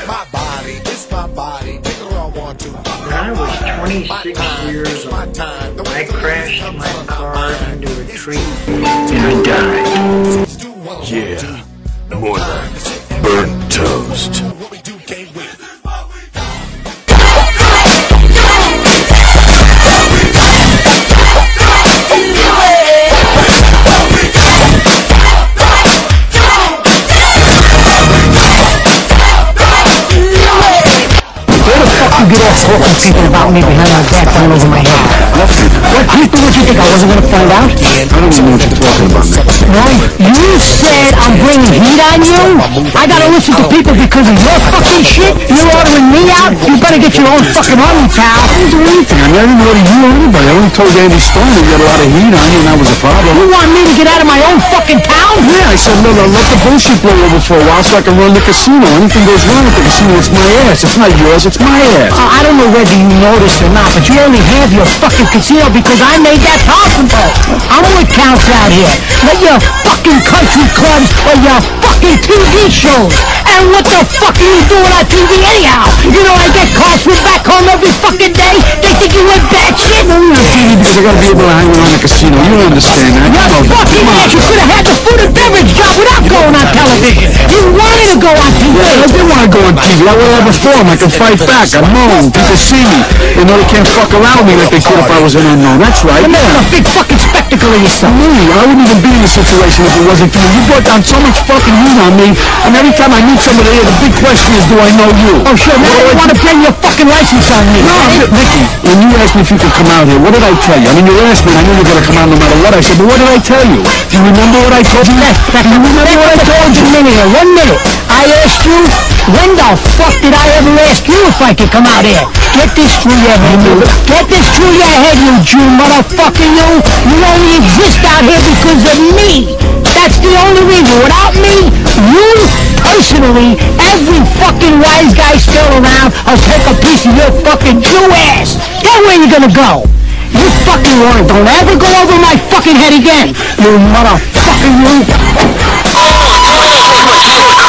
My body, it's my body. Take it all I want to. When I was 26 years old, I crashed my car into a tree and I died. Yeah, more like burnt toast. You get off talking to people about me behind my back all over my head. What people would you think I wasn't gonna find out? I don't even know what you're talking about, man. No, you said I'm bringing heat on you? I gotta listen to people because of your fucking shit? You're ordering me out? You better get your own fucking army, pal. I didn't do anything. I didn't order you or anybody. I only told Andy Stone he got a lot of heat on you and that was a problem. You want me to get out of my own fucking town? Yeah, I said, no, let the bullshit blow over for a while so I can run the casino. Anything goes wrong with the casino, it's my ass. It's not yours, it's my ass. I don't know whether you noticed or not, but you only have your fucking casino because I made that possible. I'm what counts out here. Not your fucking country clubs or your fucking TV shows. And what the fuck are you doing on TV anyhow? You know I get calls from back home every fucking day. They think you went bad shit. I'm on TV because I gotta be able to hang around the casino. You don't understand that. You're fucking ass. You could have had the food and beverage job without going on television. You wanted to go on TV. Yeah, I did want to go on TV. I would have perform. I can fight back. I'm known. People see me. They know they can't fuck around me like they could if I was an unknown. That's right. You're making a big fucking spectacle of yourself. Me, I wouldn't even be in this situation if it wasn't for you. You brought down so much fucking heat on me, and every time I meet somebody here, the big question is, do I know you? Oh, sure. Now you want to bring your fucking license on me. No, Nicky, when you asked me if you could come out here, what did I tell you? I mean, you asked me, and I knew you were going to come out no matter what I said, but what did I tell you? Do you remember what I told you? Do you remember what I told you? 1 minute. I asked you, when the fuck did I ever ask you if I could come out here? Get this through your head, you. Get this through your head, you Jew motherfucker, you. You only exist out here because of me. That's the only reason. Without me, you, personally, every fucking wise guy still around, I'll take a piece of your fucking Jew ass. Then where you gonna go? You fucking word. Don't ever go over my fucking head again. You motherfucker, you.